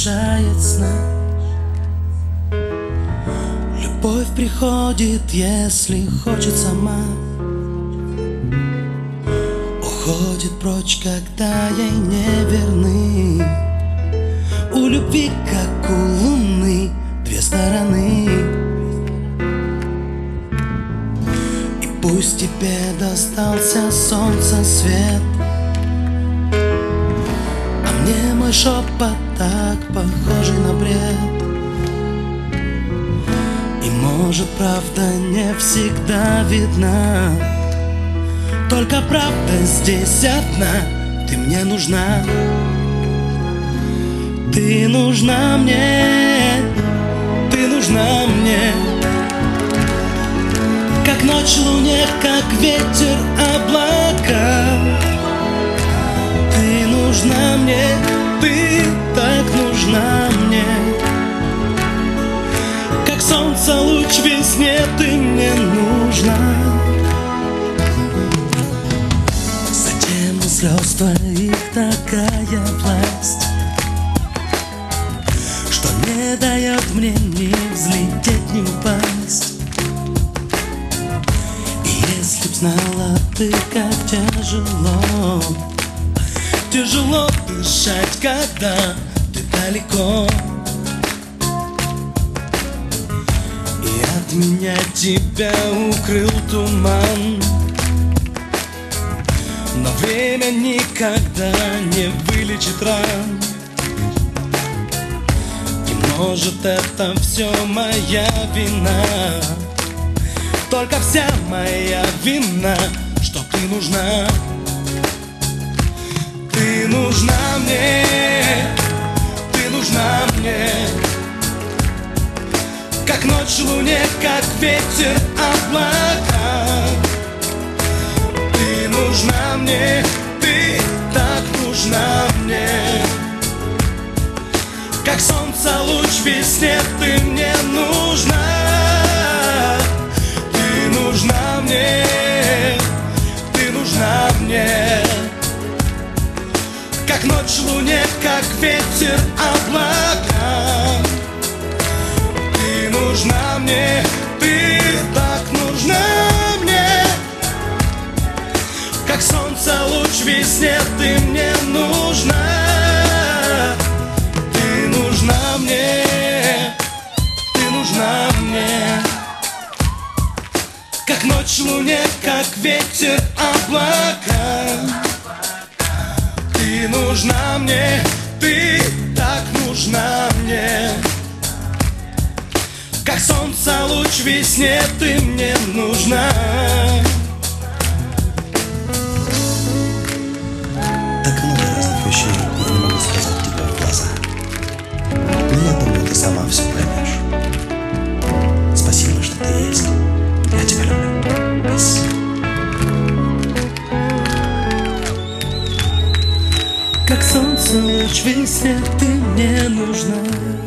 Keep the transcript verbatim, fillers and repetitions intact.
мешает сна. Любовь приходит, если хочет сама, уходит прочь, когда ей не верны. У любви, как у луны, две стороны. И пусть тебе достался солнца свет, а мне мой шепот так похожий на бред. И может правда не всегда видна, только правда здесь одна. Ты мне нужна, ты нужна мне, ты нужна мне. Как ночь луне, как ветер облака. Ты нужна мне, ты так нужна мне. Как солнце луч весне, ты мне нужна. Затем у слез твоих такая власть, что не дает мне ни взлететь, ни упасть. И если б знала ты, как тяжело, тяжело дышать, когда ты далеко, и от меня тебя укрыл туман. Но время никогда не вылечит ран. И может это все моя вина, только вся моя вина, что ты нужна. Ты нужна мне, ты нужна мне. Как ночь луне, как ветер облака. Ты нужна мне, ты так нужна мне. Как солнце луч весне, ты мне нужна. Ты нужна мне, ты нужна мне. Как ночь луне, как ветер облака. Ты нужна мне, ты так нужна мне. Как солнце луч весне, ты мне нужна. Ты нужна мне, ты нужна мне. Как ночь луне, как ветер облака. Ты нужна мне, ты так нужна мне. Как солнце луч весне, ты мне нужна. Так много разных вещей я не могу сказать тебе в глаза, но я думаю, ты сама все поймешь. Спасибо, что ты есть. Я тебя люблю. Peace. Как солнце луч весне, ты мне нужна.